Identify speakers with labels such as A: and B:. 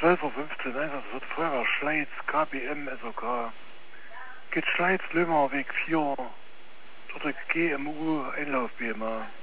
A: 12:15 Uhr, das wird vorher Schleiz, KBM, SOK. Geht Schleiz, Lömer, Weg 4, dort GMU, Einlauf BMA.